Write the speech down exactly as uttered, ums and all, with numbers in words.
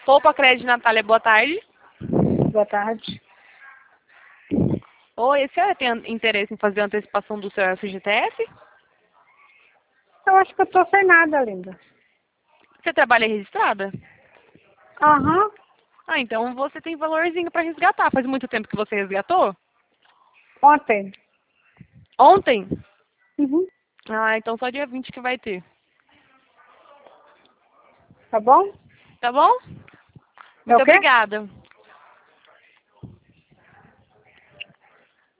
Poupa Crédito, Natália, boa tarde. Boa tarde. Oi, a senhora tem interesse em fazer a antecipação do seu F G T S? Eu acho que eu tô sem nada, linda. Você trabalha registrada? Aham. Ah, então você tem valorzinho para resgatar. Faz muito tempo que você resgatou? Ontem. Ontem? Uhum. Ah, então só dia vinte que vai ter. Tá bom? Tá bom? É Muito o quê? obrigada.